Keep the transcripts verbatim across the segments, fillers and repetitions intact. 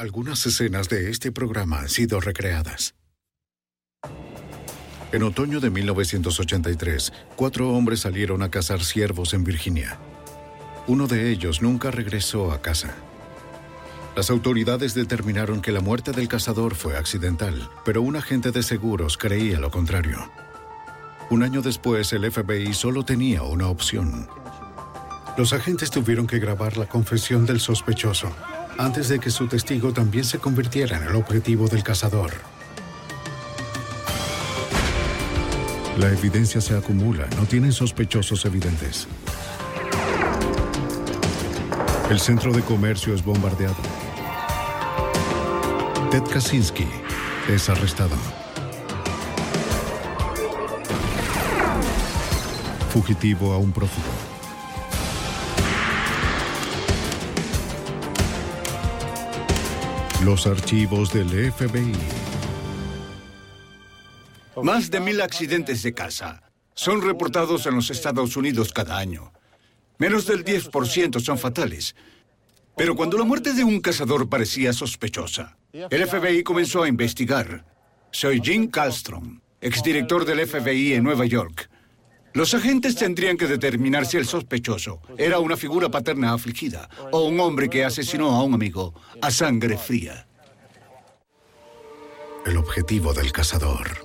Algunas escenas de este programa han sido recreadas. En otoño de mil novecientos ochenta y tres, cuatro hombres salieron a cazar ciervos en Virginia. Uno de ellos nunca regresó a casa. Las autoridades determinaron que la muerte del cazador fue accidental, pero un agente de seguros creía lo contrario. Un año después, el F B I solo tenía una opción. Los agentes tuvieron que grabar la confesión del sospechoso, antes de que su testigo también se convirtiera en el objetivo del cazador. La evidencia se acumula, no tienen sospechosos evidentes. El centro de comercio es bombardeado. Ted Kaczynski es arrestado. Fugitivo a un prófugo. Los archivos del F B I. Más de mil accidentes de caza son reportados en los Estados Unidos cada año. Menos del diez por ciento son fatales. Pero cuando la muerte de un cazador parecía sospechosa, el F B I comenzó a investigar. Soy Jim Kallstrom, exdirector del F B I en Nueva York. Los agentes tendrían que determinar si el sospechoso era una figura paterna afligida o un hombre que asesinó a un amigo a sangre fría. El objetivo del cazador.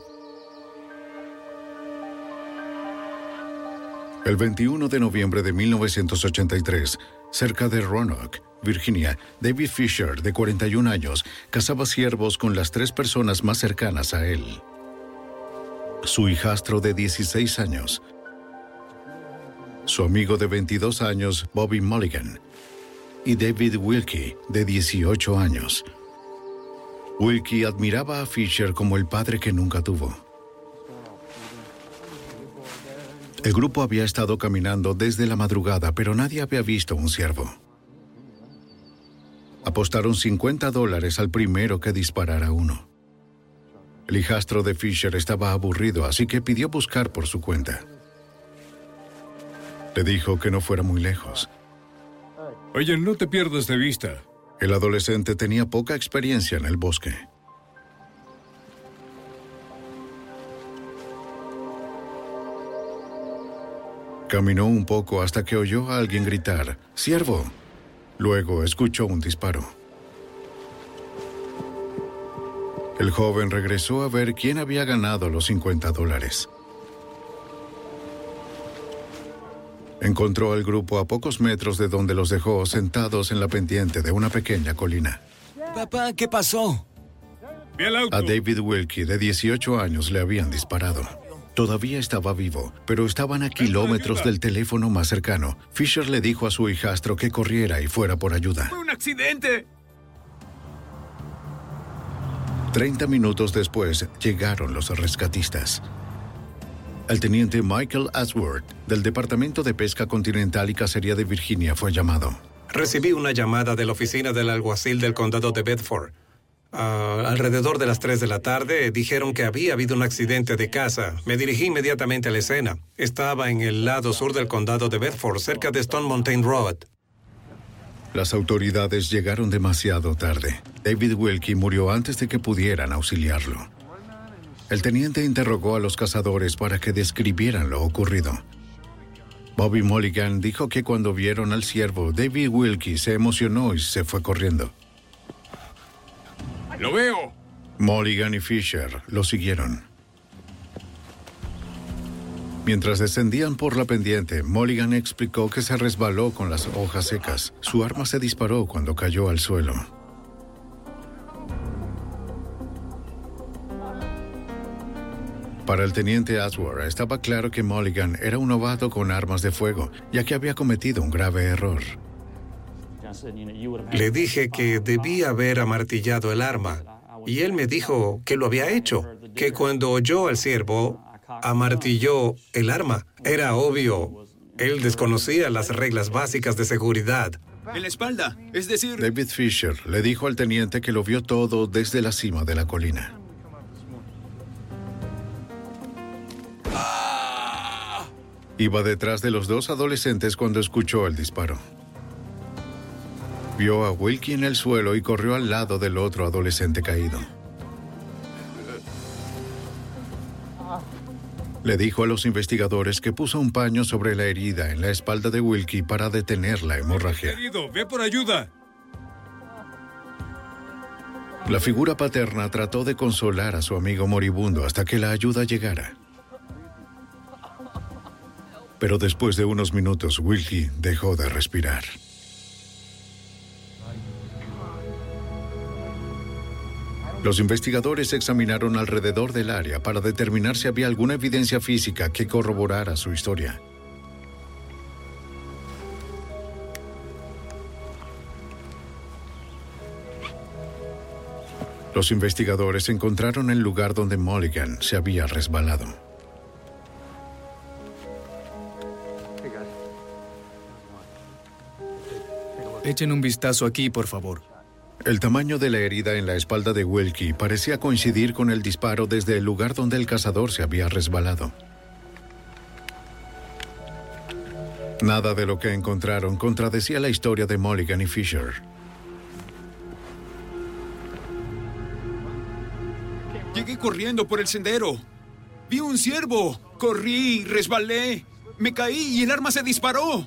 El veintiuno de noviembre de mil novecientos ochenta y tres, cerca de Roanoke, Virginia, David Fisher, de cuarenta y un años, cazaba ciervos con las tres personas más cercanas a él. Su hijastro de dieciséis años, su amigo de veintidós años, Bobby Mulligan, y David Wilkie, de dieciocho años. Wilkie admiraba a Fisher como el padre que nunca tuvo. El grupo había estado caminando desde la madrugada, pero nadie había visto un ciervo. Apostaron cincuenta dólares al primero que disparara uno. El hijastro de Fisher estaba aburrido, así que pidió buscar por su cuenta. Le dijo que no fuera muy lejos. Oye, no te pierdas de vista. El adolescente tenía poca experiencia en el bosque. Caminó un poco hasta que oyó a alguien gritar, ¡ciervo! Luego escuchó un disparo. El joven regresó a ver quién había ganado los cincuenta dólares. Encontró al grupo a pocos metros de donde los dejó sentados en la pendiente de una pequeña colina. Papá, ¿qué pasó? Vi el auto. A David Wilkie, de dieciocho años, le habían disparado. Todavía estaba vivo, pero estaban a kilómetros del teléfono más cercano. Fisher le dijo a su hijastro que corriera y fuera por ayuda. ¡Fue un accidente! Treinta minutos después, llegaron los rescatistas. El teniente Michael Ashworth, del Departamento de Pesca Continental y Cacería de Virginia, fue llamado. Recibí una llamada de la oficina del alguacil del condado de Bedford. Uh, alrededor de las tres de la tarde dijeron que había habido un accidente de caza. Me dirigí inmediatamente a la escena. Estaba en el lado sur del condado de Bedford, cerca de Stone Mountain Road. Las autoridades llegaron demasiado tarde. David Wilkie murió antes de que pudieran auxiliarlo. El teniente interrogó a los cazadores para que describieran lo ocurrido. Bobby Mulligan dijo que cuando vieron al ciervo, David Wilkie se emocionó y se fue corriendo. ¡Lo veo! Mulligan y Fisher lo siguieron. Mientras descendían por la pendiente, Mulligan explicó que se resbaló con las hojas secas. Su arma se disparó cuando cayó al suelo. Para el teniente Ashworth estaba claro que Mulligan era un novato con armas de fuego, ya que había cometido un grave error. Le dije que debía haber amartillado el arma, y él me dijo que lo había hecho, que cuando oyó al ciervo, amartilló el arma. Era obvio. Él desconocía las reglas básicas de seguridad. En la espalda, es decir... David Fisher le dijo al teniente que lo vio todo desde la cima de la colina. Iba detrás de los dos adolescentes cuando escuchó el disparo. Vio a Wilkie en el suelo y corrió al lado del otro adolescente caído. Le dijo a los investigadores que puso un paño sobre la herida en la espalda de Wilkie para detener la hemorragia. Querido, ve por ayuda. La figura paterna trató de consolar a su amigo moribundo hasta que la ayuda llegara. Pero después de unos minutos, Wilkie dejó de respirar. Los investigadores examinaron alrededor del área para determinar si había alguna evidencia física que corroborara su historia. Los investigadores encontraron el lugar donde Mulligan se había resbalado. Echen un vistazo aquí, por favor. El tamaño de la herida en la espalda de Wilkie parecía coincidir con el disparo desde el lugar donde el cazador se había resbalado. Nada de lo que encontraron contradecía la historia de Mulligan y Fisher. Llegué corriendo por el sendero. Vi un ciervo. Corrí, resbalé. Me caí y el arma se disparó.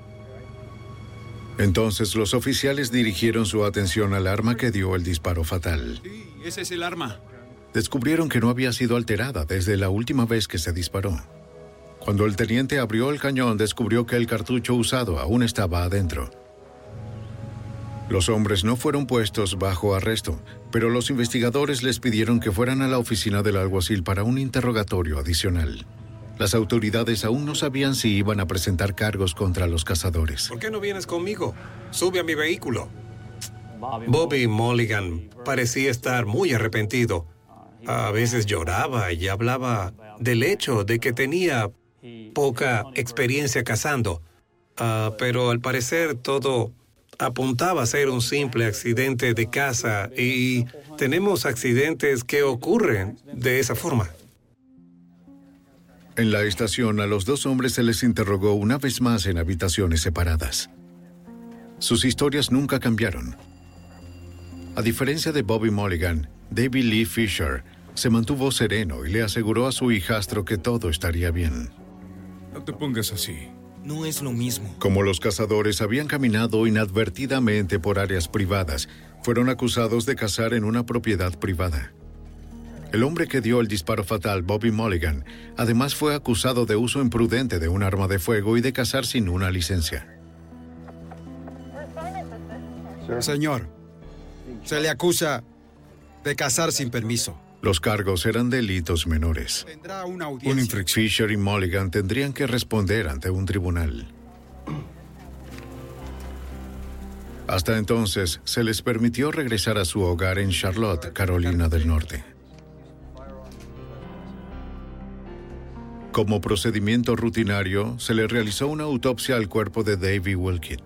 Entonces los oficiales dirigieron su atención al arma que dio el disparo fatal. Sí, ese es el arma. Descubrieron que no había sido alterada desde la última vez que se disparó. Cuando el teniente abrió el cañón, descubrió que el cartucho usado aún estaba adentro. Los hombres no fueron puestos bajo arresto, pero los investigadores les pidieron que fueran a la oficina del alguacil para un interrogatorio adicional. Las autoridades aún no sabían si iban a presentar cargos contra los cazadores. ¿Por qué no vienes conmigo? Sube a mi vehículo. Bobby Mulligan parecía estar muy arrepentido. A veces lloraba y hablaba del hecho de que tenía poca experiencia cazando. Uh, pero al parecer todo apuntaba a ser un simple accidente de caza y tenemos accidentes que ocurren de esa forma. En la estación, a los dos hombres se les interrogó una vez más en habitaciones separadas. Sus historias nunca cambiaron. A diferencia de Bobby Mulligan, David Lee Fisher se mantuvo sereno y le aseguró a su hijastro que todo estaría bien. No te pongas así. No es lo mismo. Como los cazadores habían caminado inadvertidamente por áreas privadas, fueron acusados de cazar en una propiedad privada. El hombre que dio el disparo fatal, Bobby Mulligan, además fue acusado de uso imprudente de un arma de fuego y de cazar sin una licencia. Señor, se le acusa de cazar sin permiso. Los cargos eran delitos menores. Tendrá una Una audiencia. infracción. Fisher y Mulligan tendrían que responder ante un tribunal. Hasta entonces, se les permitió regresar a su hogar en Charlotte, Carolina del Norte. Como procedimiento rutinario, se le realizó una autopsia al cuerpo de Davey Wilkett.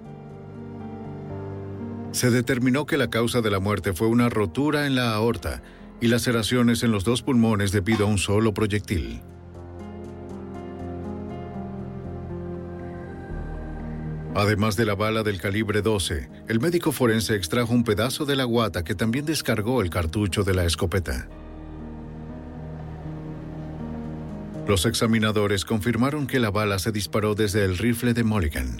Se determinó que la causa de la muerte fue una rotura en la aorta y laceraciones en los dos pulmones debido a un solo proyectil. Además de la bala del calibre doce, el médico forense extrajo un pedazo de la guata que también descargó el cartucho de la escopeta. Los examinadores confirmaron que la bala se disparó desde el rifle de Mulligan.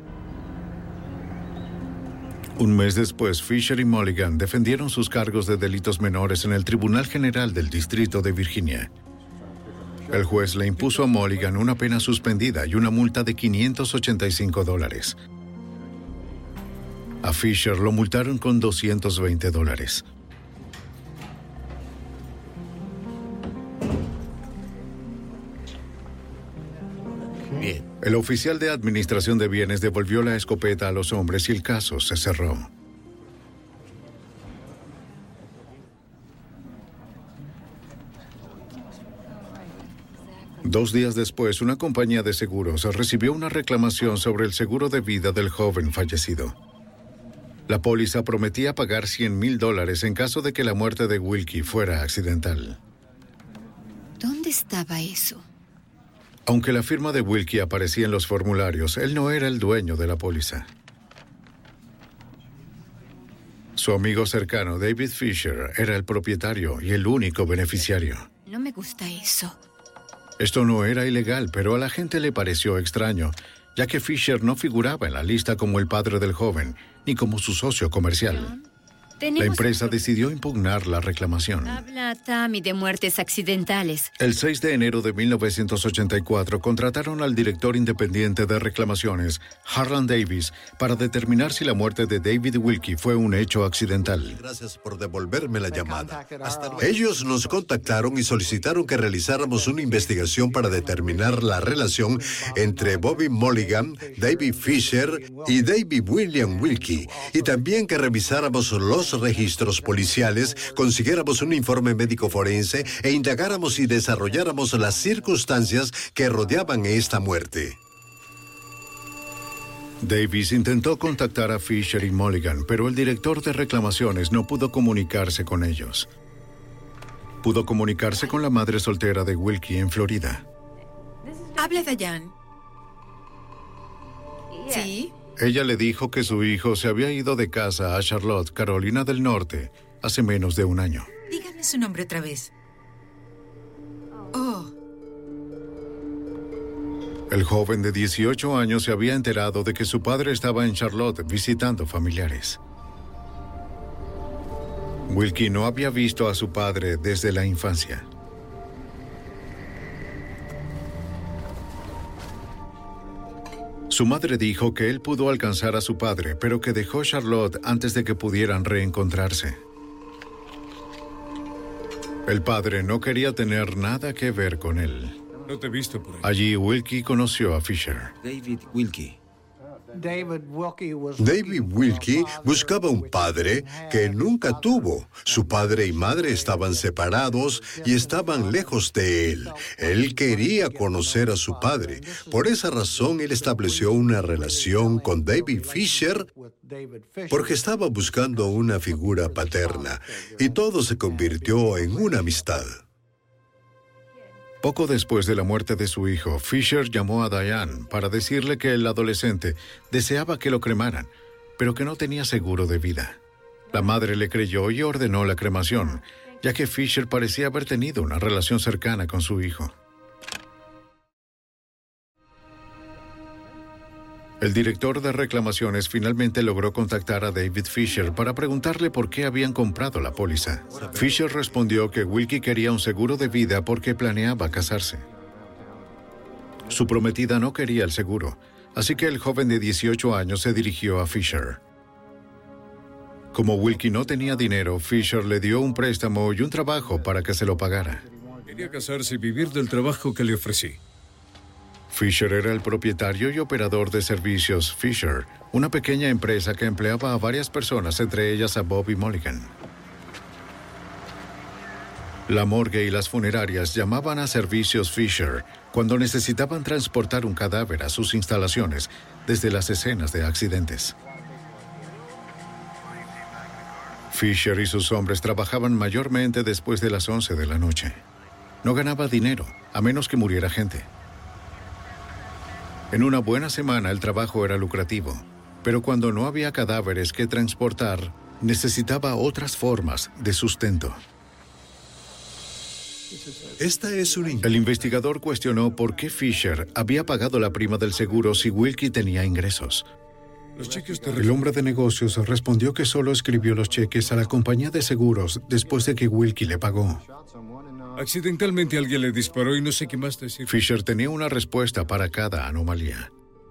Un mes después, Fisher y Mulligan defendieron sus cargos de delitos menores en el Tribunal General del Distrito de Virginia. El juez le impuso a Mulligan una pena suspendida y una multa de quinientos ochenta y cinco dólares. A Fisher lo multaron con doscientos veinte dólares. Bien. El oficial de administración de bienes devolvió la escopeta a los hombres y el caso se cerró. Dos días después, una compañía de seguros recibió una reclamación sobre el seguro de vida del joven fallecido. La póliza prometía pagar cien mil dólares en caso de que la muerte de Wilkie fuera accidental. ¿Dónde estaba eso? Aunque la firma de Wilkie aparecía en los formularios, él no era el dueño de la póliza. Su amigo cercano, David Fisher, era el propietario y el único beneficiario. No me gusta eso. Esto no era ilegal, pero a la gente le pareció extraño, ya que Fisher no figuraba en la lista como el padre del joven, ni como su socio comercial. La empresa decidió impugnar la reclamación. Habla Tammy de muertes accidentales. El seis de enero de mil novecientos ochenta y cuatro contrataron al director independiente de reclamaciones, Harlan Davis, para determinar si la muerte de David Wilkie fue un hecho accidental. Gracias por devolverme la llamada. Ellos nos contactaron y solicitaron que realizáramos una investigación para determinar la relación entre Bobby Mulligan, David Fisher y David William Wilkie, y también que revisáramos los registros policiales, consiguiéramos un informe médico forense e indagáramos y desarrolláramos las circunstancias que rodeaban esta muerte. Davis intentó contactar a Fisher y Mulligan, pero el director de reclamaciones no pudo comunicarse con ellos. Pudo comunicarse con la madre soltera de Wilkie en Florida. Habla Dayan. ¿Sí? Ella le dijo que su hijo se había ido de casa a Charlotte, Carolina del Norte, hace menos de un año. Dígame su nombre otra vez. Oh. El joven de dieciocho años se había enterado de que su padre estaba en Charlotte visitando familiares. Wilkie no había visto a su padre desde la infancia. Su madre dijo que él pudo alcanzar a su padre, pero que dejó Charlotte antes de que pudieran reencontrarse. El padre no quería tener nada que ver con él. No te he visto por ahí. Allí Wilkie conoció a Fisher. David Wilkie. David Wilkie buscaba un padre que nunca tuvo. Su padre y madre estaban separados y estaban lejos de él. Él quería conocer a su padre. Por esa razón, él estableció una relación con David Fisher porque estaba buscando una figura paterna. Y todo se convirtió en una amistad. Poco después de la muerte de su hijo, Fisher llamó a Diane para decirle que el adolescente deseaba que lo cremaran, pero que no tenía seguro de vida. La madre le creyó y ordenó la cremación, ya que Fisher parecía haber tenido una relación cercana con su hijo. El director de reclamaciones finalmente logró contactar a David Fisher para preguntarle por qué habían comprado la póliza. Fisher respondió que Wilkie quería un seguro de vida porque planeaba casarse. Su prometida no quería el seguro, así que el joven de dieciocho años se dirigió a Fisher. Como Wilkie no tenía dinero, Fisher le dio un préstamo y un trabajo para que se lo pagara. Quería casarse y vivir del trabajo que le ofrecí. Fisher era el propietario y operador de servicios Fisher, una pequeña empresa que empleaba a varias personas, entre ellas a Bobby Mulligan. La morgue y las funerarias llamaban a servicios Fisher cuando necesitaban transportar un cadáver a sus instalaciones desde las escenas de accidentes. Fisher y sus hombres trabajaban mayormente después de las once de la noche. No ganaba dinero, a menos que muriera gente. En una buena semana el trabajo era lucrativo, pero cuando no había cadáveres que transportar, necesitaba otras formas de sustento. Esta es una... El investigador cuestionó por qué Fisher había pagado la prima del seguro si Wilkie tenía ingresos. Los cheques de... El hombre de negocios respondió que solo escribió los cheques a la compañía de seguros después de que Wilkie le pagó. Accidentalmente alguien le disparó y no sé qué más decir. Fisher tenía una respuesta para cada anomalía.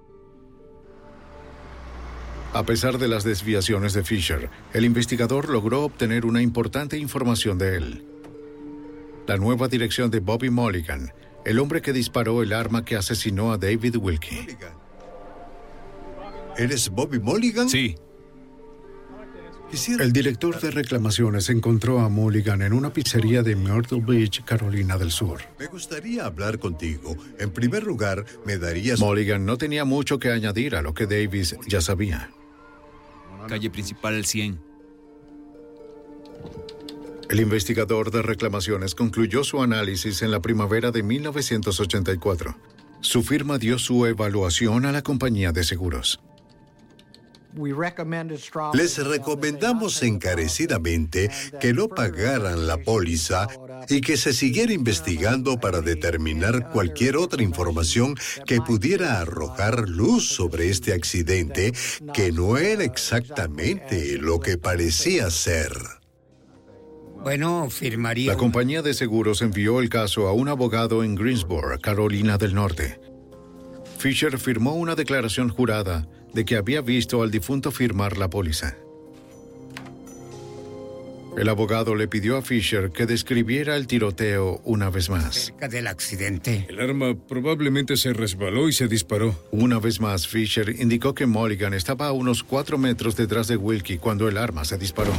A pesar de las desviaciones de Fisher, el investigador logró obtener una importante información de él. La nueva dirección de Bobby Mulligan, el hombre que disparó el arma que asesinó a David Wilkie. ¿Eres Bobby Mulligan? Sí. El director de reclamaciones encontró a Mulligan en una pizzería de Myrtle Beach, Carolina del Sur. Me gustaría hablar contigo. En primer lugar, me darías... Mulligan no tenía mucho que añadir a lo que Davis ya sabía. Calle principal el cien. El investigador de reclamaciones concluyó su análisis en la primavera de mil novecientos ochenta y cuatro. Su firma dio su evaluación a la compañía de seguros. Les recomendamos encarecidamente que no pagaran la póliza y que se siguiera investigando para determinar cualquier otra información que pudiera arrojar luz sobre este accidente, que no era exactamente lo que parecía ser. Bueno, firmaría. La compañía de seguros envió el caso a un abogado en Greensboro, Carolina del Norte. Fisher firmó una declaración jurada de que había visto al difunto firmar la póliza. El abogado le pidió a Fisher que describiera el tiroteo una vez más. Cerca del accidente. El arma probablemente se resbaló y se disparó. Una vez más, Fisher indicó que Mulligan estaba a unos cuatro metros detrás de Wilkie cuando el arma se disparó.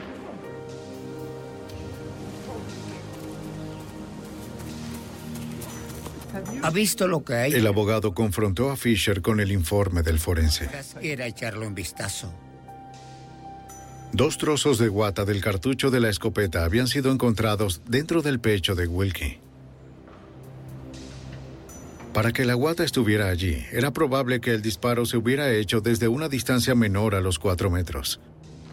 ¿Ha visto lo que hay? El abogado confrontó a Fisher con el informe del forense. Quiera echarle un vistazo. Dos trozos de guata del cartucho de la escopeta habían sido encontrados dentro del pecho de Wilkie. Para que la guata estuviera allí, era probable que el disparo se hubiera hecho desde una distancia menor a los cuatro metros.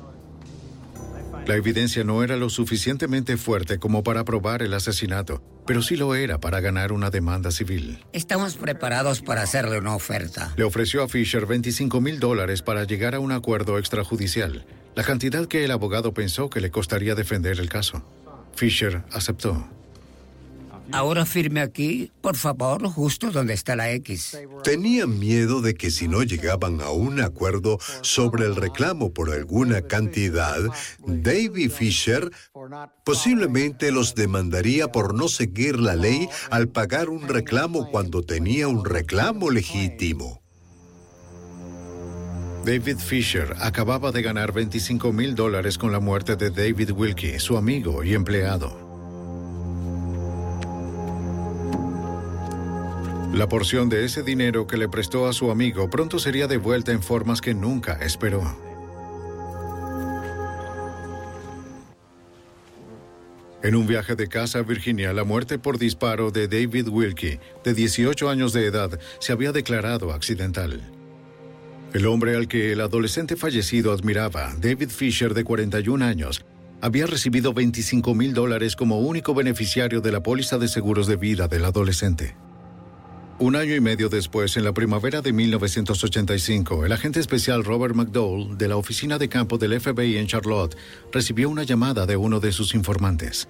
La evidencia no era lo suficientemente fuerte como para probar el asesinato, pero sí lo era para ganar una demanda civil. Estamos preparados para hacerle una oferta. Le ofreció a Fisher veinticinco mil dólares para llegar a un acuerdo extrajudicial, la cantidad que el abogado pensó que le costaría defender el caso. Fisher aceptó. Ahora firme aquí, por favor, justo donde está la X. Tenían miedo de que si no llegaban a un acuerdo sobre el reclamo por alguna cantidad, David Fisher posiblemente los demandaría por no seguir la ley al pagar un reclamo cuando tenía un reclamo legítimo. David Fisher acababa de ganar veinticinco mil dólares con la muerte de David Wilkie, su amigo y empleado. La porción de ese dinero que le prestó a su amigo pronto sería devuelta en formas que nunca esperó. En un viaje de casa a Virginia, la muerte por disparo de David Wilkie, de dieciocho años de edad, se había declarado accidental. El hombre al que el adolescente fallecido admiraba, David Fisher, de cuarenta y un años, había recibido veinticinco mil dólares como único beneficiario de la póliza de seguros de vida del adolescente. Un año y medio después, en la primavera de mil novecientos ochenta y cinco, el agente especial Robert McDowell, de la oficina de campo del F B I en Charlotte, recibió una llamada de uno de sus informantes.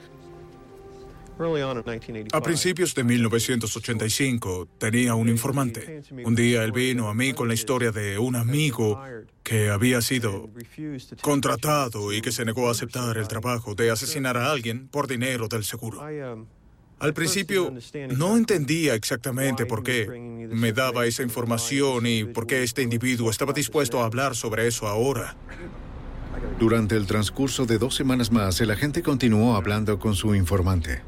A principios de mil novecientos ochenta y cinco, tenía un informante. Un día él vino a mí con la historia de un amigo que había sido contratado y que se negó a aceptar el trabajo de asesinar a alguien por dinero del seguro. Al principio no entendía exactamente por qué me daba esa información y por qué este individuo estaba dispuesto a hablar sobre eso ahora. Durante el transcurso de dos semanas más, el agente continuó hablando con su informante.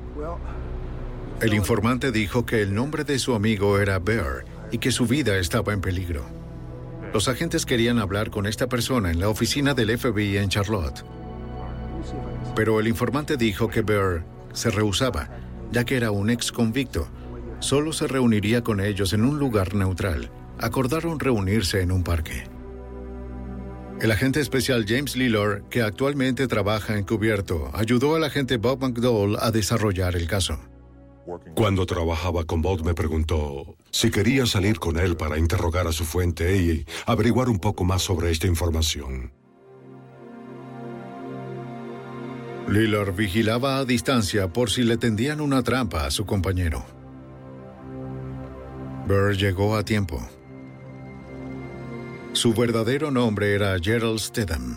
El informante dijo que el nombre de su amigo era Bear y que su vida estaba en peligro. Los agentes querían hablar con esta persona en la oficina del F B I en Charlotte. Pero el informante dijo que Bear se rehusaba, ya que era un ex convicto. Solo se reuniría con ellos en un lugar neutral. Acordaron reunirse en un parque. El agente especial James Lillard, que actualmente trabaja encubierto, ayudó al agente Bob McDowell a desarrollar el caso. Cuando trabajaba con Bob me preguntó si quería salir con él para interrogar a su fuente y averiguar un poco más sobre esta información. Lillard vigilaba a distancia por si le tendían una trampa a su compañero. Burr llegó a tiempo. Su verdadero nombre era Gerald Stedham.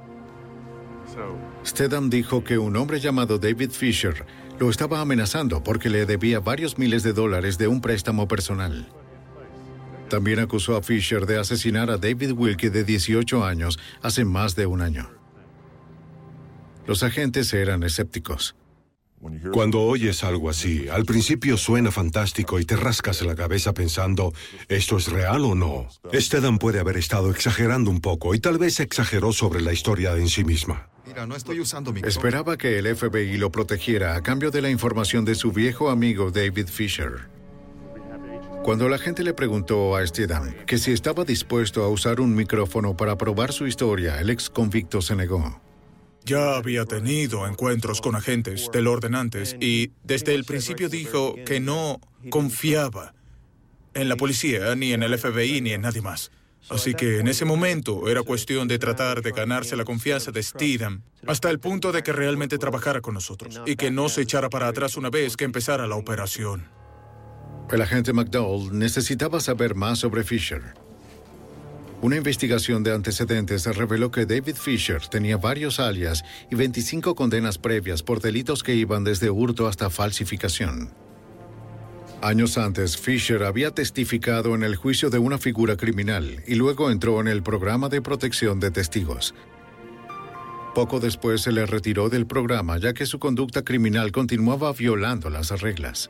Stedham dijo que un hombre llamado David Fisher lo estaba amenazando porque le debía varios miles de dólares de un préstamo personal. También acusó a Fisher de asesinar a David Wilkie, de dieciocho años, hace más de un año. Los agentes eran escépticos. Cuando oyes algo así, al principio suena fantástico y te rascas la cabeza pensando, ¿esto es real o no? Stedham puede haber estado exagerando un poco y tal vez exageró sobre la historia en sí misma. Mira, no estoy usando mi... Esperaba que el F B I lo protegiera a cambio de la información de su viejo amigo David Fisher. Cuando la gente le preguntó a Stedham que si estaba dispuesto a usar un micrófono para probar su historia, el ex convicto se negó. Ya había tenido encuentros con agentes del orden antes y desde el principio dijo que no confiaba en la policía, ni en el F B I, ni en nadie más. Así que en ese momento era cuestión de tratar de ganarse la confianza de Stedham hasta el punto de que realmente trabajara con nosotros y que no se echara para atrás una vez que empezara la operación. El agente McDowell necesitaba saber más sobre Fisher. Una investigación de antecedentes reveló que David Fisher tenía varios alias y veinticinco condenas previas por delitos que iban desde hurto hasta falsificación. Años antes, Fisher había testificado en el juicio de una figura criminal y luego entró en el programa de protección de testigos. Poco después se le retiró del programa ya que su conducta criminal continuaba violando las reglas.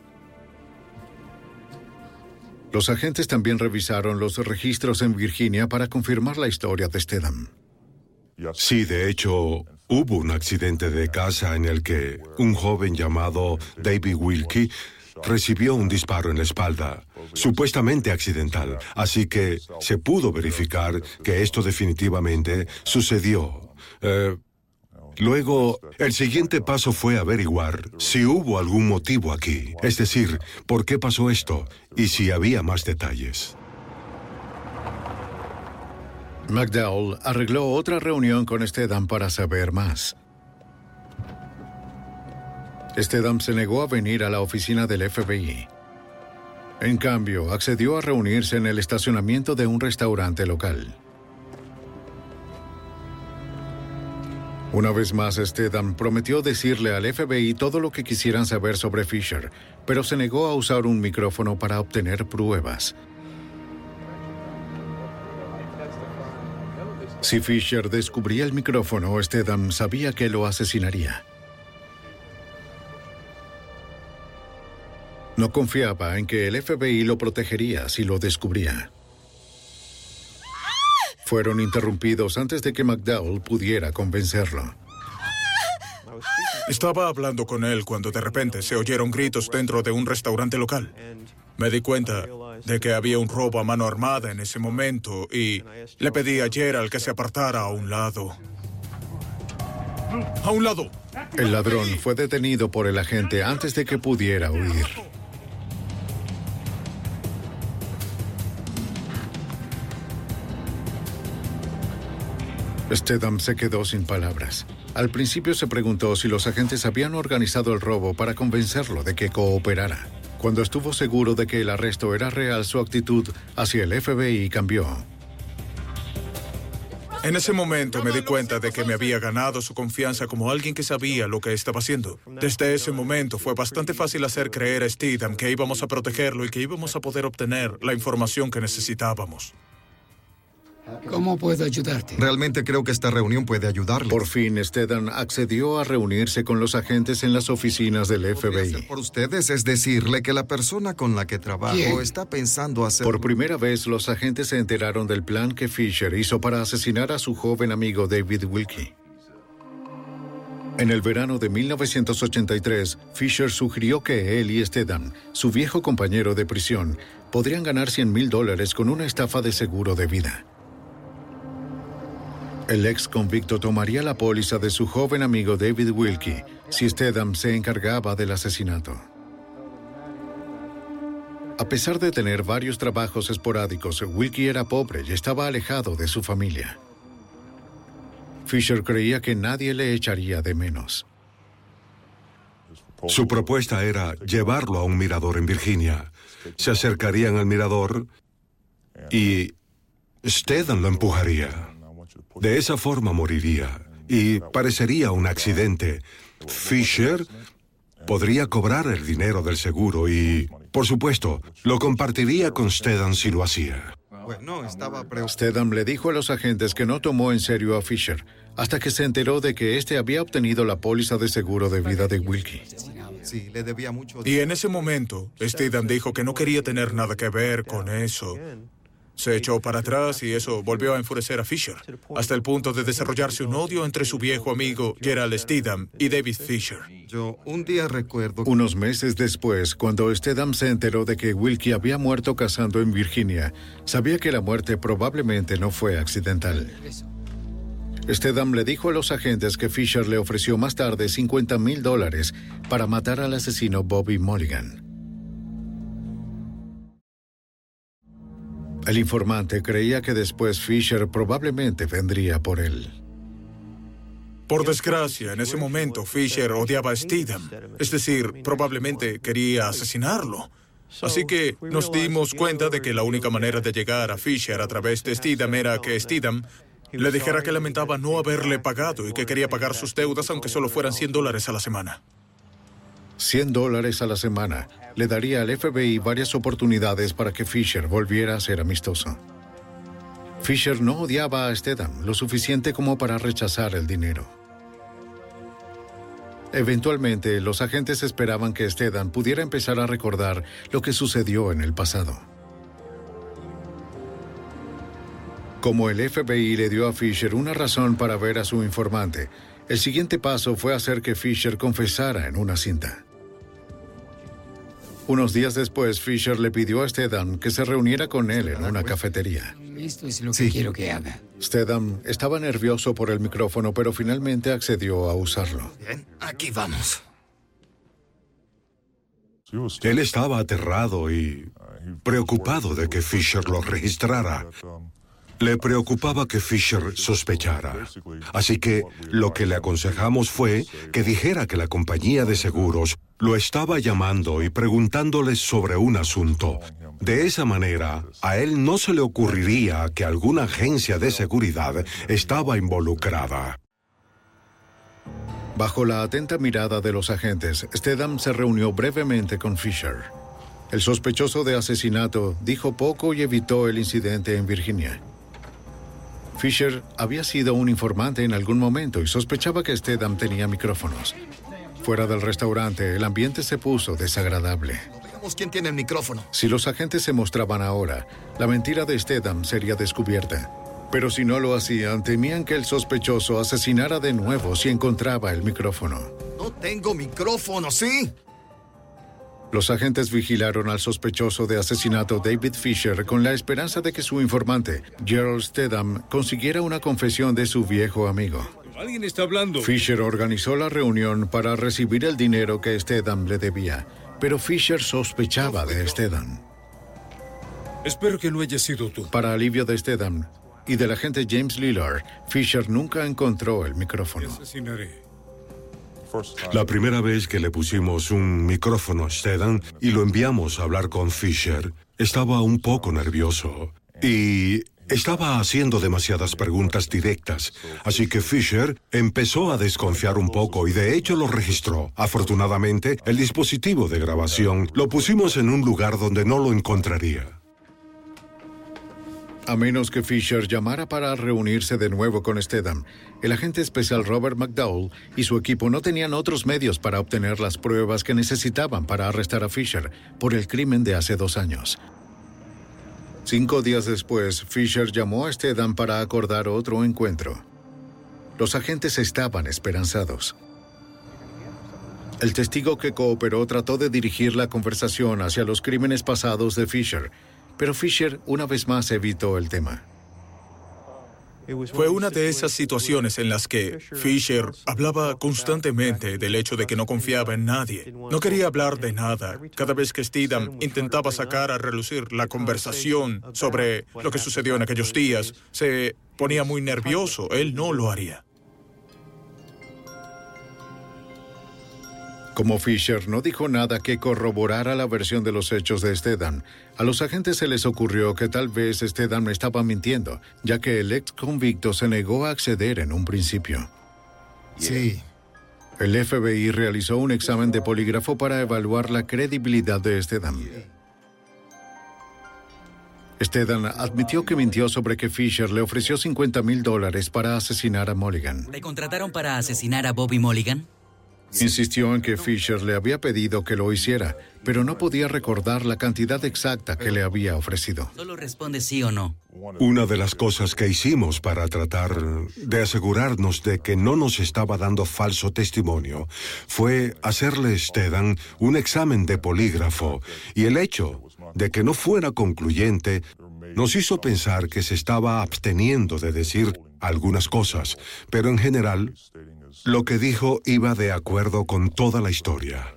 Los agentes también revisaron los registros en Virginia para confirmar la historia de Stedham. Sí, de hecho, hubo un accidente de casa en el que un joven llamado David Wilkie recibió un disparo en la espalda, supuestamente accidental, así que se pudo verificar que esto definitivamente sucedió. Eh, luego, el siguiente paso fue averiguar si hubo algún motivo aquí, es decir, por qué pasó esto y si había más detalles. McDowell arregló otra reunión con Stedham para saber más. Stedham se negó a venir a la oficina del F B I. En cambio, accedió a reunirse en el estacionamiento de un restaurante local. Una vez más, Stedham prometió decirle al F B I todo lo que quisieran saber sobre Fisher, pero se negó a usar un micrófono para obtener pruebas. Si Fisher descubría el micrófono, Stedham sabía que lo asesinaría. No confiaba en que el F B I lo protegería si lo descubría. Fueron interrumpidos antes de que McDowell pudiera convencerlo. Estaba hablando con él cuando de repente se oyeron gritos dentro de un restaurante local. Me di cuenta de que había un robo a mano armada en ese momento y le pedí a Gerald que se apartara a un lado. ¡A un lado! El ladrón fue detenido por el agente antes de que pudiera huir. Stedham se quedó sin palabras. Al principio se preguntó si los agentes habían organizado el robo para convencerlo de que cooperara. Cuando estuvo seguro de que el arresto era real, su actitud hacia el F B I cambió. En ese momento me di cuenta de que me había ganado su confianza como alguien que sabía lo que estaba haciendo. Desde ese momento fue bastante fácil hacer creer a Stedham que íbamos a protegerlo y que íbamos a poder obtener la información que necesitábamos. ¿Cómo puedo ayudarte? Realmente creo que esta reunión puede ayudarle. Por fin, Stedham accedió a reunirse con los agentes en las oficinas del F B I. Por ustedes es decirle que la persona con la que trabajo ¿Quién? está pensando hacer... Por primera vez, los agentes se enteraron del plan que Fisher hizo para asesinar a su joven amigo David Wilkie. En el verano de mil novecientos ochenta y tres, Fisher sugirió que él y Stedham, su viejo compañero de prisión, podrían ganar cien mil dólares con una estafa de seguro de vida. El ex convicto tomaría la póliza de su joven amigo David Wilkie si Stedham se encargaba del asesinato. A pesar de tener varios trabajos esporádicos, Wilkie era pobre y estaba alejado de su familia. Fisher creía que nadie le echaría de menos. Su propuesta era llevarlo a un mirador en Virginia. Se acercarían al mirador y Stedham lo empujaría. De esa forma moriría y parecería un accidente. Fisher podría cobrar el dinero del seguro y, por supuesto, lo compartiría con Stedham si lo hacía. Bueno, estaba Stedham le dijo a los agentes que no tomó en serio a Fisher hasta que se enteró de que éste había obtenido la póliza de seguro de vida de Wilkie. Sí, le debía mucho. Y en ese momento, Stedham dijo que no quería tener nada que ver con eso. se echó para atrás y eso volvió a enfurecer a Fisher, hasta el punto de desarrollarse un odio entre su viejo amigo Gerald Stidham y David Fisher. Yo un día recuerdo... Unos meses después, cuando Stedham se enteró de que Wilkie había muerto cazando en Virginia, sabía que la muerte probablemente no fue accidental. Stedham le dijo a los agentes que Fisher le ofreció más tarde cincuenta mil dólares para matar al asesino Bobby Mulligan. El informante creía que después Fisher probablemente vendría por él. Por desgracia, en ese momento Fisher odiaba a Stidham, es decir, probablemente quería asesinarlo. Así que nos dimos cuenta de que la única manera de llegar a Fisher a través de Stidham era que Stidham le dijera que lamentaba no haberle pagado y que quería pagar sus deudas aunque solo fueran cien dólares a la semana. cien dólares a la semana le daría al F B I varias oportunidades para que Fisher volviera a ser amistoso. Fisher no odiaba a Stedham lo suficiente como para rechazar el dinero. Eventualmente, los agentes esperaban que Stedham pudiera empezar a recordar lo que sucedió en el pasado. Como el F B I le dio a Fisher una razón para ver a su informante, el siguiente paso fue hacer que Fisher confesara en una cinta. Unos días después, Fisher le pidió a Stedham que se reuniera con él en una cafetería. Esto es lo que sí. quiero que haga. Stedham estaba nervioso por el micrófono, pero finalmente accedió a usarlo. Bien, aquí vamos. Él estaba aterrado y preocupado de que Fisher lo registrara. Le preocupaba que Fisher sospechara. Así que lo que le aconsejamos fue que dijera que la compañía de seguros lo estaba llamando y preguntándole sobre un asunto. De esa manera, a él no se le ocurriría que alguna agencia de seguridad estaba involucrada. Bajo la atenta mirada de los agentes, Stedham se reunió brevemente con Fisher. El sospechoso de asesinato dijo poco y evitó el incidente en Virginia. Fisher había sido un informante en algún momento y sospechaba que Stedham tenía micrófonos. Fuera del restaurante, el ambiente se puso desagradable. Veamos quién tiene el micrófono. Si los agentes se mostraban ahora, la mentira de Stedham sería descubierta. Pero si no lo hacían, temían que el sospechoso asesinara de nuevo si encontraba el micrófono. No tengo micrófono, ¿sí? Los agentes vigilaron al sospechoso de asesinato David Fisher con la esperanza de que su informante, Gerald Stedham, consiguiera una confesión de su viejo amigo. Alguien está hablando. Fisher organizó la reunión para recibir el dinero que Stedham le debía, pero Fisher sospechaba de Stedham. Espero que no haya sido tú. Para alivio de Stedham y del agente James Lillard, Fisher nunca encontró el micrófono. Te asesinaré. La primera vez que le pusimos un micrófono a Stedham y lo enviamos a hablar con Fisher, estaba un poco nervioso y estaba haciendo demasiadas preguntas directas, así que Fisher empezó a desconfiar un poco y de hecho lo registró. Afortunadamente, el dispositivo de grabación lo pusimos en un lugar donde no lo encontraría. A menos que Fisher llamara para reunirse de nuevo con Stedham, el agente especial Robert McDowell y su equipo no tenían otros medios para obtener las pruebas que necesitaban para arrestar a Fisher por el crimen de hace dos años. Cinco días después, Fisher llamó a Stedham para acordar otro encuentro. Los agentes estaban esperanzados. El testigo que cooperó trató de dirigir la conversación hacia los crímenes pasados de Fisher, pero Fisher una vez más evitó el tema. Fue una de esas situaciones en las que Fisher hablaba constantemente del hecho de que no confiaba en nadie. No quería hablar de nada. Cada vez que Stidham intentaba sacar a relucir la conversación sobre lo que sucedió en aquellos días, se ponía muy nervioso. Él no lo haría. Como Fisher no dijo nada que corroborara la versión de los hechos de Stedham, a los agentes se les ocurrió que tal vez Stedham estaba mintiendo, ya que el ex convicto se negó a acceder en un principio. Sí. El F B I realizó un examen de polígrafo para evaluar la credibilidad de Stedham. Stedham admitió que mintió sobre que Fisher le ofreció cincuenta mil dólares para asesinar a Mulligan. ¿Le contrataron para asesinar a Bobby Mulligan? Insistió en que Fisher le había pedido que lo hiciera, pero no podía recordar la cantidad exacta que le había ofrecido. Solo responde sí o no. Una de las cosas que hicimos para tratar de asegurarnos de que no nos estaba dando falso testimonio fue hacerle a Stedham un examen de polígrafo, y el hecho de que no fuera concluyente nos hizo pensar que se estaba absteniendo de decir algunas cosas, pero en general lo que dijo iba de acuerdo con toda la historia.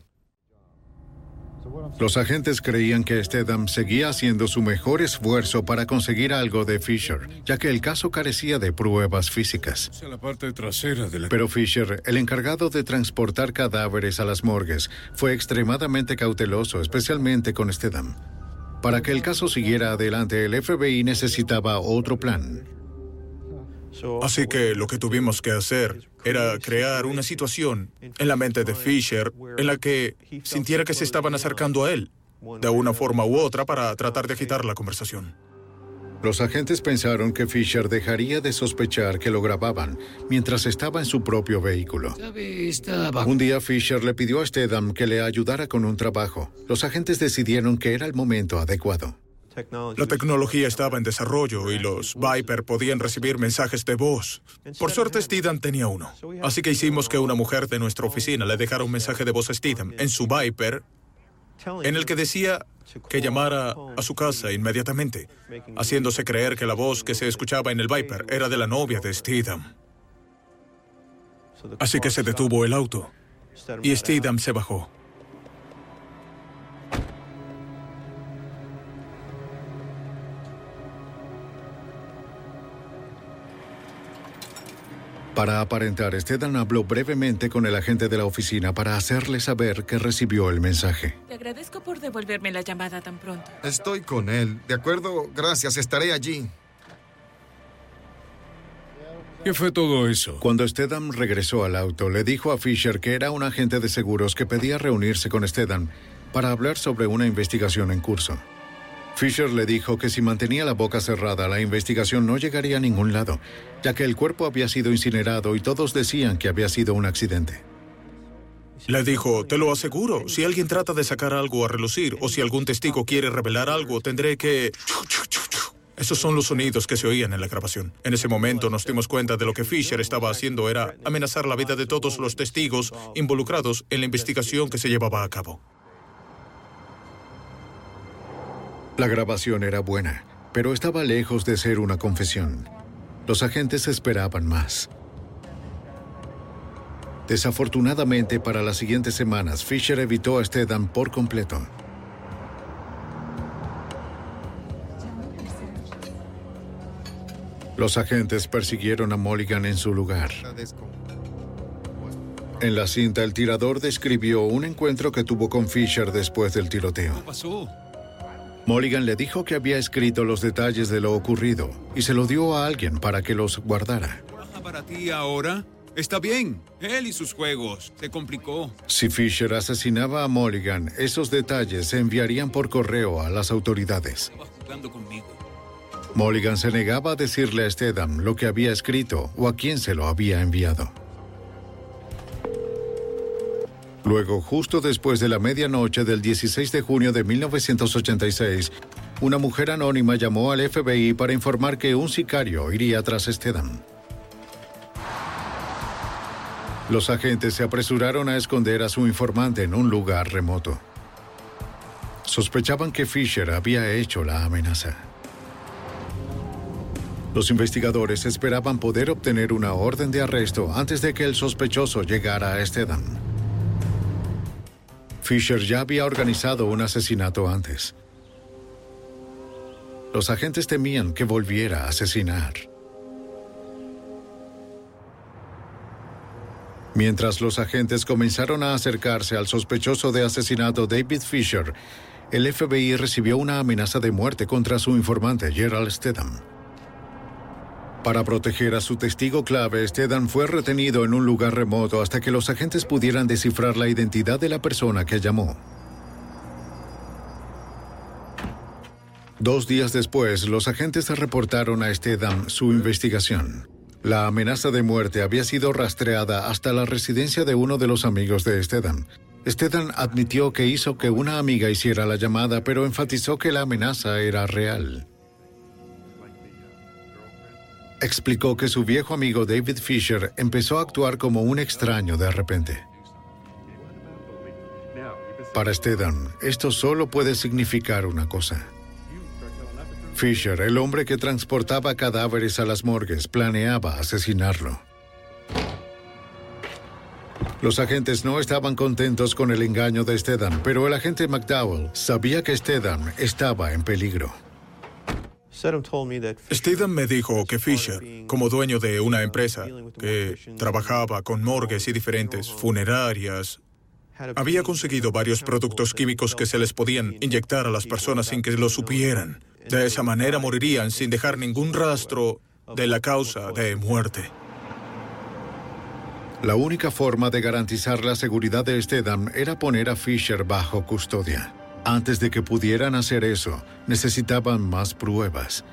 Los agentes creían que Stedham seguía haciendo su mejor esfuerzo para conseguir algo de Fisher, ya que el caso carecía de pruebas físicas. La parte trasera de la... Pero Fisher, el encargado de transportar cadáveres a las morgues, fue extremadamente cauteloso, especialmente con Stedham. Para que el caso siguiera adelante, el F B I necesitaba otro plan. Así que lo que tuvimos que hacer era crear una situación en la mente de Fisher en la que sintiera que se estaban acercando a él, de una forma u otra, para tratar de agitar la conversación. Los agentes pensaron que Fisher dejaría de sospechar que lo grababan mientras estaba en su propio vehículo. Un día Fisher le pidió a Stedham que le ayudara con un trabajo. Los agentes decidieron que era el momento adecuado. La tecnología estaba en desarrollo y los Viper podían recibir mensajes de voz. Por suerte, Stedham tenía uno. Así que hicimos que una mujer de nuestra oficina le dejara un mensaje de voz a Stedham en su Viper, en el que decía que llamara a su casa inmediatamente, haciéndose creer que la voz que se escuchaba en el Viper era de la novia de Stedham. Así que se detuvo el auto y Stedham se bajó. Para aparentar, Stedham habló brevemente con el agente de la oficina para hacerle saber que recibió el mensaje. Te agradezco por devolverme la llamada tan pronto. Estoy con él. De acuerdo, gracias, estaré allí. ¿Qué fue todo eso? Cuando Stedham regresó al auto, le dijo a Fisher que era un agente de seguros que pedía reunirse con Stedham para hablar sobre una investigación en curso. Fisher le dijo que si mantenía la boca cerrada, la investigación no llegaría a ningún lado, ya que el cuerpo había sido incinerado y todos decían que había sido un accidente. Le dijo, te lo aseguro, si alguien trata de sacar algo a relucir o si algún testigo quiere revelar algo, tendré que... Esos son los sonidos que se oían en la grabación. En ese momento nos dimos cuenta de lo que Fisher estaba haciendo era amenazar la vida de todos los testigos involucrados en la investigación que se llevaba a cabo. La grabación era buena, pero estaba lejos de ser una confesión. Los agentes esperaban más. Desafortunadamente, para las siguientes semanas, Fisher evitó a Stedham por completo. Los agentes persiguieron a Mulligan en su lugar. En la cinta, el tirador describió un encuentro que tuvo con Fisher después del tiroteo. ¿Qué pasó? Mulligan le dijo que había escrito los detalles de lo ocurrido y se lo dio a alguien para que los guardara. ¿Trabaja para ti ahora? Está bien. Él y sus juegos. Se complicó. Si Fisher asesinaba a Mulligan, esos detalles se enviarían por correo a las autoridades. Estaba jugando conmigo. Mulligan se negaba a decirle a Stedham lo que había escrito o a quién se lo había enviado. Luego, justo después de la medianoche del dieciséis de junio de mil novecientos ochenta y seis, una mujer anónima llamó al F B I para informar que un sicario iría tras Stedham. Los agentes se apresuraron a esconder a su informante en un lugar remoto. Sospechaban que Fisher había hecho la amenaza. Los investigadores esperaban poder obtener una orden de arresto antes de que el sospechoso llegara a Stedham. Fisher ya había organizado un asesinato antes. Los agentes temían que volviera a asesinar. Mientras los agentes comenzaron a acercarse al sospechoso de asesinato David Fisher, el F B I recibió una amenaza de muerte contra su informante Gerald Stedham. Para proteger a su testigo clave, Stedham fue retenido en un lugar remoto hasta que los agentes pudieran descifrar la identidad de la persona que llamó. Dos días después, los agentes reportaron a Stedham su investigación. La amenaza de muerte había sido rastreada hasta la residencia de uno de los amigos de Stedham. Stedham admitió que hizo que una amiga hiciera la llamada, pero enfatizó que la amenaza era real. Explicó que su viejo amigo David Fisher empezó a actuar como un extraño de repente. Para Stedham, esto solo puede significar una cosa. Fisher, el hombre que transportaba cadáveres a las morgues, planeaba asesinarlo. Los agentes no estaban contentos con el engaño de Stedham, pero el agente McDowell sabía que Stedham estaba en peligro. Stedham me dijo que Fisher, como dueño de una empresa que trabajaba con morgues y diferentes funerarias, había conseguido varios productos químicos que se les podían inyectar a las personas sin que lo supieran. De esa manera morirían sin dejar ningún rastro de la causa de muerte. La única forma de garantizar la seguridad de Stedham era poner a Fisher bajo custodia. Antes de que pudieran hacer eso, necesitaban más pruebas.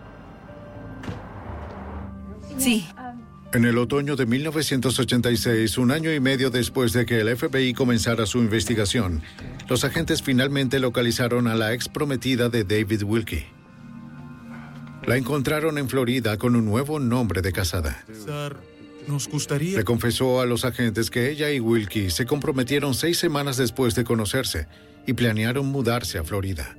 Sí. En el otoño de mil novecientos ochenta y seis, un año y medio después de que el F B I comenzara su investigación, los agentes finalmente localizaron a la ex prometida de David Wilkie. La encontraron en Florida con un nuevo nombre de casada. Nos gustaría... Le confesó a los agentes que ella y Wilkie se comprometieron seis semanas después de conocerse y planearon mudarse a Florida.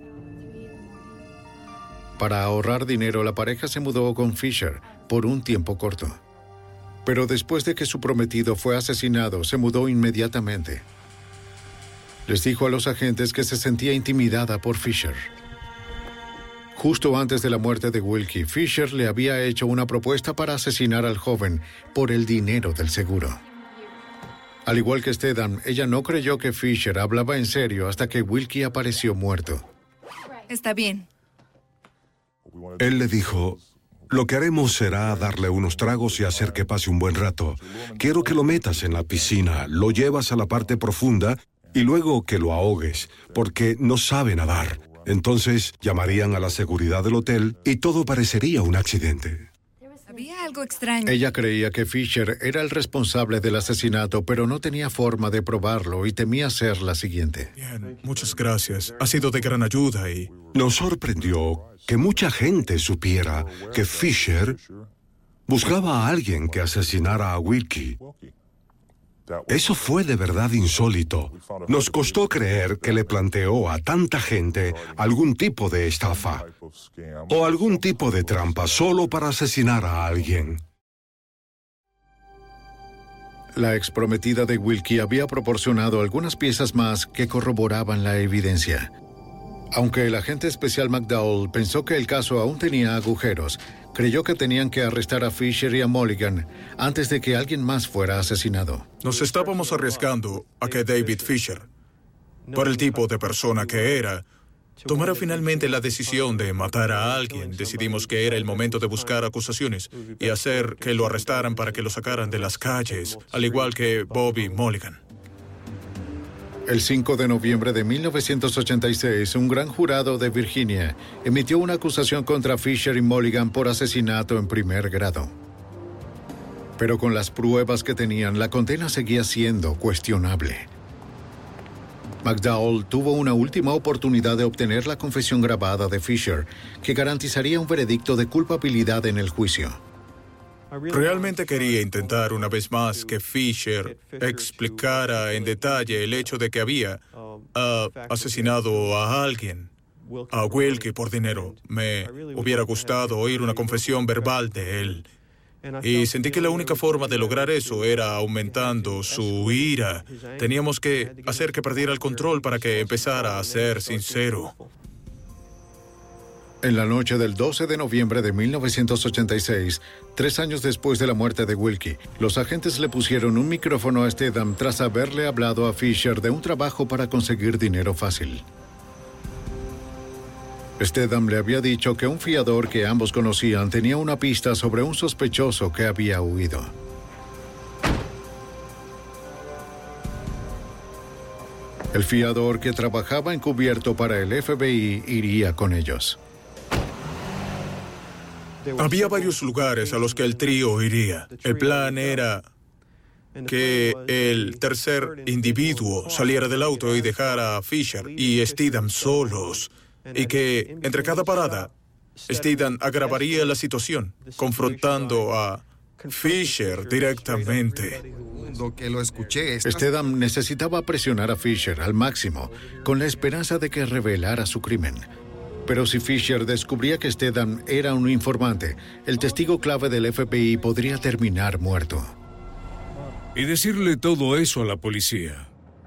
Para ahorrar dinero, la pareja se mudó con Fisher por un tiempo corto. Pero después de que su prometido fue asesinado, se mudó inmediatamente. Les dijo a los agentes que se sentía intimidada por Fisher. Justo antes de la muerte de Wilkie, Fisher le había hecho una propuesta para asesinar al joven por el dinero del seguro. Al igual que Stedham, ella no creyó que Fisher hablaba en serio hasta que Wilkie apareció muerto. Está bien. Él le dijo: lo que haremos será darle unos tragos y hacer que pase un buen rato. Quiero que lo metas en la piscina, lo llevas a la parte profunda y luego que lo ahogues, porque no sabe nadar. Entonces llamarían a la seguridad del hotel y todo parecería un accidente. Había algo extraño. Ella creía que Fisher era el responsable del asesinato, pero no tenía forma de probarlo y temía ser la siguiente. Bien, muchas gracias. Ha sido de gran ayuda y... Nos sorprendió que mucha gente supiera que Fisher buscaba a alguien que asesinara a Wilkie. Eso fue de verdad insólito. Nos costó creer que le planteó a tanta gente algún tipo de estafa o algún tipo de trampa solo para asesinar a alguien. La exprometida de Wilkie había proporcionado algunas piezas más que corroboraban la evidencia. Aunque el agente especial McDowell pensó que el caso aún tenía agujeros, creyó que tenían que arrestar a Fisher y a Mulligan antes de que alguien más fuera asesinado. Nos estábamos arriesgando a que David Fisher, por el tipo de persona que era, tomara finalmente la decisión de matar a alguien. Decidimos que era el momento de buscar acusaciones y hacer que lo arrestaran para que lo sacaran de las calles, al igual que Bobby Mulligan. El cinco de noviembre de mil novecientos ochenta y seis, un gran jurado de Virginia emitió una acusación contra Fisher y Mulligan por asesinato en primer grado. Pero con las pruebas que tenían, la condena seguía siendo cuestionable. McDowell tuvo una última oportunidad de obtener la confesión grabada de Fisher, que garantizaría un veredicto de culpabilidad en el juicio. Realmente quería intentar una vez más que Fisher explicara en detalle el hecho de que había uh, asesinado a alguien, a Wilkie, por dinero. Me hubiera gustado oír una confesión verbal de él. Y sentí que la única forma de lograr eso era aumentando su ira. Teníamos que hacer que perdiera el control para que empezara a ser sincero. En la noche del doce de noviembre de mil novecientos ochenta y seis, tres años después de la muerte de Wilkie, los agentes le pusieron un micrófono a Stedham tras haberle hablado a Fisher de un trabajo para conseguir dinero fácil. Stedham le había dicho que un fiador que ambos conocían tenía una pista sobre un sospechoso que había huido. El fiador que trabajaba encubierto para el F B I iría con ellos. Había varios lugares a los que el trío iría. El plan era que el tercer individuo saliera del auto y dejara a Fisher y Steadham solos, y que entre cada parada Steadham agravaría la situación, confrontando a Fisher directamente. Que lo escuché. Esta... Steadham necesitaba presionar a Fisher al máximo, con la esperanza de que revelara su crimen. Pero si Fisher descubría que Steadham era un informante, el testigo clave del F B I podría terminar muerto. Y decirle todo eso a la policía.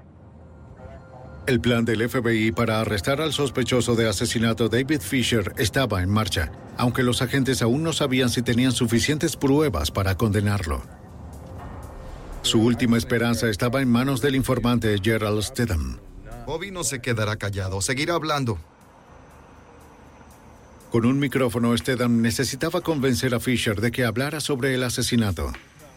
El plan del F B I para arrestar al sospechoso de asesinato David Fisher estaba en marcha, aunque los agentes aún no sabían si tenían suficientes pruebas para condenarlo. Su última esperanza estaba en manos del informante Gerald Steadham. Bobby no se quedará callado, seguirá hablando. Con un micrófono, Steadham necesitaba convencer a Fisher de que hablara sobre el asesinato.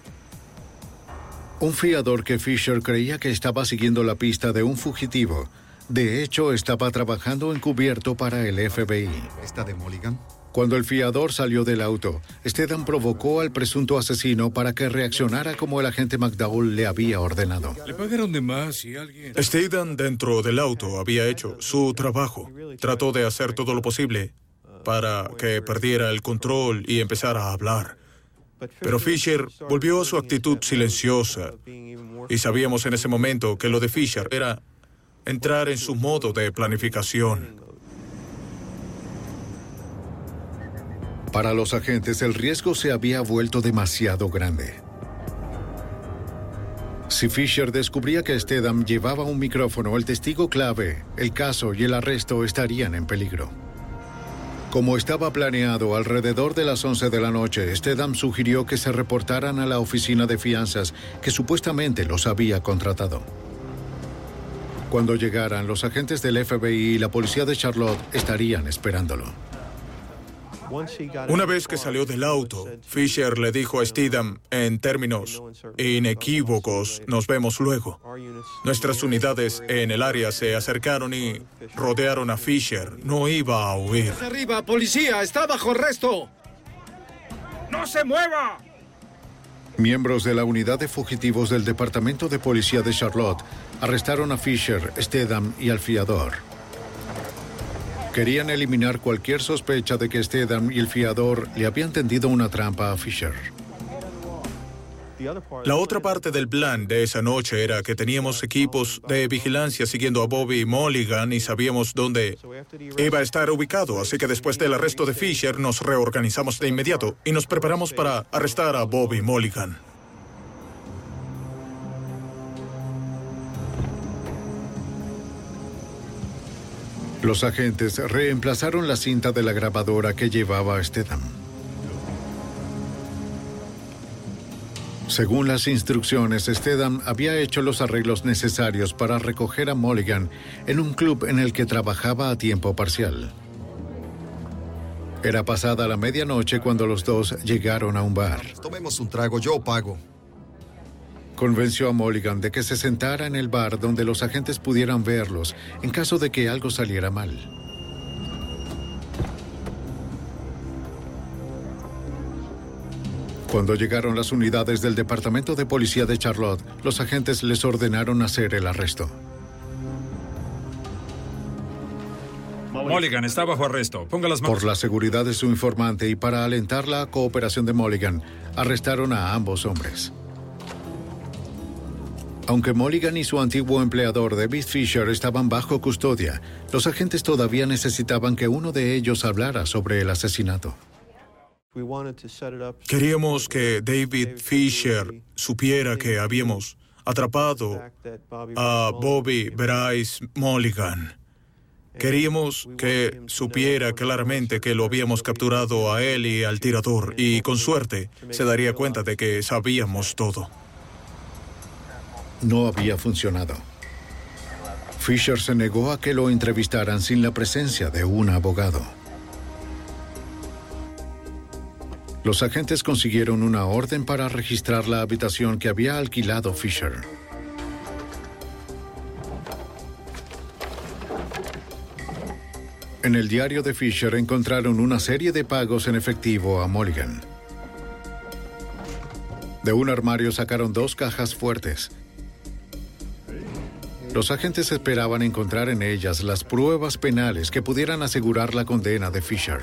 Un fiador que Fisher creía que estaba siguiendo la pista de un fugitivo, de hecho, estaba trabajando encubierto para el F B I. ¿Esta de Mulligan? Cuando el fiador salió del auto, Steadham provocó al presunto asesino para que reaccionara como el agente McDowell le había ordenado. Le pagaron de más y alguien... Steadham dentro del auto había hecho su trabajo. Trató de hacer todo lo posible para que perdiera el control y empezara a hablar. Pero Fisher volvió a su actitud silenciosa y sabíamos en ese momento que lo de Fisher era entrar en su modo de planificación. Para los agentes, el riesgo se había vuelto demasiado grande. Si Fisher descubría que Steadham llevaba un micrófono, el testigo clave, el caso y el arresto estarían en peligro. Como estaba planeado, alrededor de las once de la noche, Steadham sugirió que se reportaran a la oficina de fianzas que supuestamente los había contratado. Cuando llegaran, los agentes del F B I y la policía de Charlotte estarían esperándolo. Una vez que salió del auto, Fisher le dijo a Steadham en términos inequívocos, nos vemos luego. Nuestras unidades en el área se acercaron y rodearon a Fisher. No iba a huir. ¡Arriba, policía! ¡Está bajo arresto! ¡No se mueva! Miembros de la unidad de fugitivos del Departamento de Policía de Charlotte arrestaron a Fisher, Steadham y al fiador. Querían eliminar cualquier sospecha de que Steadham y el fiador le habían tendido una trampa a Fisher. La otra parte del plan de esa noche era que teníamos equipos de vigilancia siguiendo a Bobby Mulligan y sabíamos dónde iba a estar ubicado, así que después del arresto de Fisher nos reorganizamos de inmediato y nos preparamos para arrestar a Bobby Mulligan. Los agentes reemplazaron la cinta de la grabadora que llevaba Steadham. Según las instrucciones, Steadham había hecho los arreglos necesarios para recoger a Mulligan en un club en el que trabajaba a tiempo parcial. Era pasada la medianoche cuando los dos llegaron a un bar. Tomemos un trago, yo pago. Convenció a Mulligan de que se sentara en el bar donde los agentes pudieran verlos en caso de que algo saliera mal. Cuando llegaron las unidades del Departamento de Policía de Charlotte, los agentes les ordenaron hacer el arresto. Mulligan está bajo arresto. Ponga las manos. Por la seguridad de su informante y para alentar la cooperación de Mulligan, arrestaron a ambos hombres. Aunque Mulligan y su antiguo empleador David Fisher estaban bajo custodia, los agentes todavía necesitaban que uno de ellos hablara sobre el asesinato. Queríamos que David Fisher supiera que habíamos atrapado a Bobby Bryce Mulligan. Queríamos que supiera claramente que lo habíamos capturado a él y al tirador, y con suerte se daría cuenta de que sabíamos todo. No había funcionado. Fisher se negó a que lo entrevistaran sin la presencia de un abogado. Los agentes consiguieron una orden para registrar la habitación que había alquilado Fisher. En el diario de Fisher encontraron una serie de pagos en efectivo a Mulligan. De un armario sacaron dos cajas fuertes. Los agentes esperaban encontrar en ellas las pruebas penales que pudieran asegurar la condena de Fisher.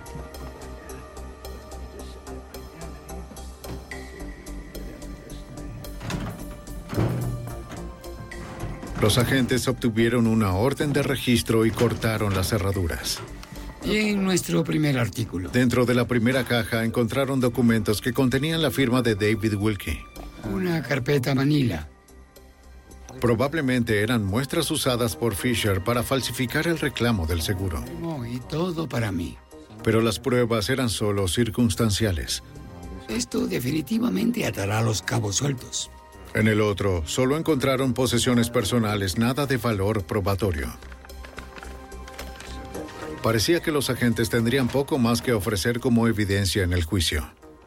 Los agentes obtuvieron una orden de registro y cortaron las cerraduras. Y en nuestro primer artículo. Dentro de la primera caja encontraron documentos que contenían la firma de David Wilkie. Una carpeta Manila. Probablemente eran muestras usadas por Fisher para falsificar el reclamo del seguro. Oh, y todo para mí. Pero las pruebas eran solo circunstanciales. Esto definitivamente atará los cabos sueltos. En el otro, solo encontraron posesiones personales, nada de valor probatorio. Parecía que los agentes tendrían poco más que ofrecer como evidencia en el juicio.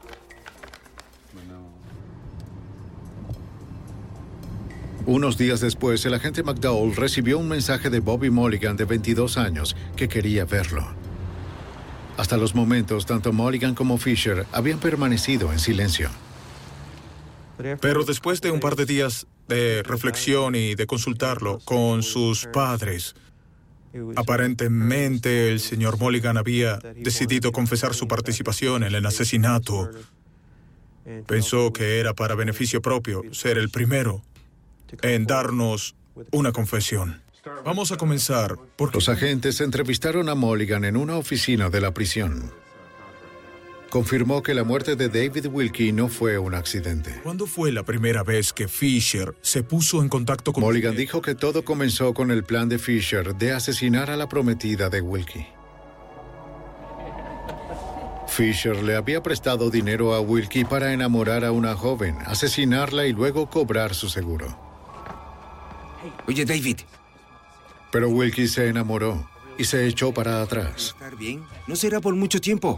Unos días después, el agente McDowell recibió un mensaje de Bobby Mulligan, de veintidós años, que quería verlo. Hasta los momentos, tanto Mulligan como Fisher habían permanecido en silencio. Pero después de un par de días de reflexión y de consultarlo con sus padres, aparentemente el señor Mulligan había decidido confesar su participación en el asesinato. Pensó que era para beneficio propio ser el primero en darnos una confesión. Vamos a comenzar porque... Los agentes entrevistaron a Mulligan en una oficina de la prisión. Confirmó que la muerte de David Wilkie no fue un accidente. ¿Cuándo fue la primera vez que Fisher se puso en contacto con... Mulligan dijo que todo comenzó con el plan de Fisher de asesinar a la prometida de Wilkie. Fisher le había prestado dinero a Wilkie para enamorar a una joven, asesinarla y luego cobrar su seguro. Oye, David. Pero Wilkie se enamoró y se echó para atrás. ¿Estar bien? No será por mucho tiempo.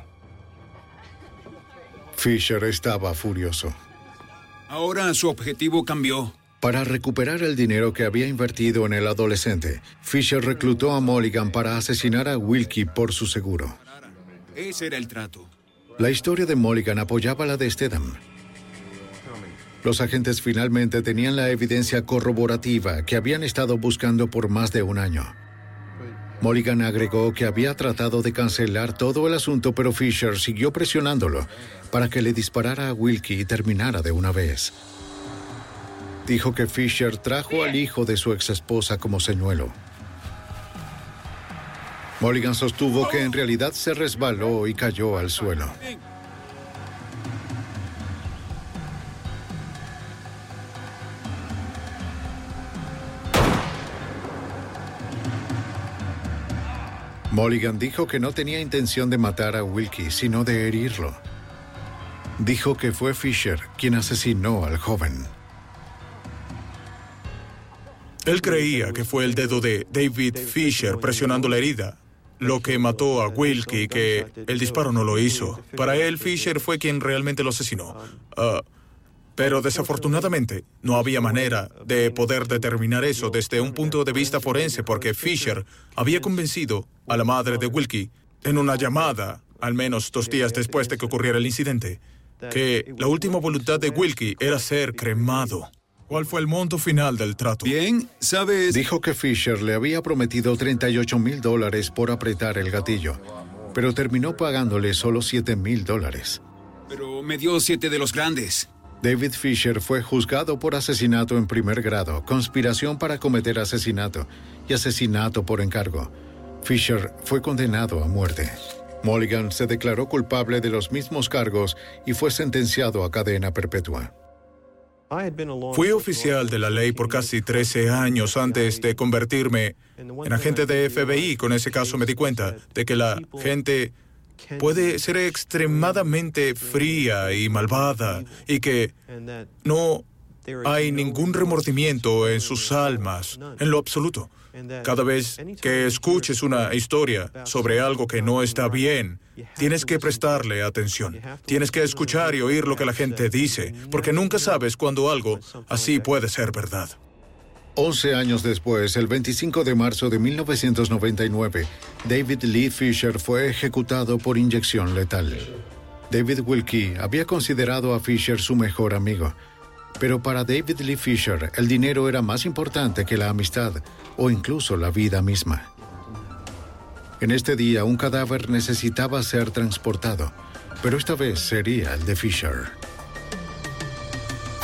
Fisher estaba furioso. Ahora su objetivo cambió. Para recuperar el dinero que había invertido en el adolescente, Fisher reclutó a Mulligan para asesinar a Wilkie por su seguro. Ese era el trato. La historia de Mulligan apoyaba la de Stedham. Los agentes finalmente tenían la evidencia corroborativa que habían estado buscando por más de un año. Mulligan agregó que había tratado de cancelar todo el asunto, pero Fisher siguió presionándolo para que le disparara a Wilkie y terminara de una vez. Dijo que Fisher trajo al hijo de su exesposa como señuelo. Mulligan sostuvo que en realidad se resbaló y cayó al suelo. Mulligan dijo que no tenía intención de matar a Wilkie, sino de herirlo. Dijo que fue Fisher quien asesinó al joven. Él creía que fue el dedo de David Fisher presionando la herida lo que mató a Wilkie, que el disparo no lo hizo. Para él, Fisher fue quien realmente lo asesinó. Uh, pero desafortunadamente, no había manera de poder determinar eso desde un punto de vista forense, porque Fisher había convencido a la madre de Wilkie, en una llamada, al menos dos días después de que ocurriera el incidente, que la última voluntad de Wilkie era ser cremado. ¿Cuál fue el monto final del trato? Bien, ¿sabes? Dijo que Fisher le había prometido treinta y ocho mil dólares por apretar el gatillo, pero terminó pagándole solo siete mil dólares. Pero me dio siete de los grandes. David Fisher fue juzgado por asesinato en primer grado, conspiración para cometer asesinato y asesinato por encargo. Fisher fue condenado a muerte. Mulligan se declaró culpable de los mismos cargos y fue sentenciado a cadena perpetua. Fui oficial de la ley por casi trece años antes de convertirme en agente de F B I. Con ese caso me di cuenta de que la gente puede ser extremadamente fría y malvada y que no hay ningún remordimiento en sus almas, en lo absoluto. Cada vez que escuches una historia sobre algo que no está bien, tienes que prestarle atención. Tienes que escuchar y oír lo que la gente dice, porque nunca sabes cuándo algo así puede ser verdad. Once años después, el veinticinco de marzo de mil novecientos noventa y nueve, David Lee Fisher fue ejecutado por inyección letal. David Wilkie había considerado a Fisher su mejor amigo, pero para David Lee Fisher el dinero era más importante que la amistad o incluso la vida misma. En este día, un cadáver necesitaba ser transportado, pero esta vez sería el de Fisher.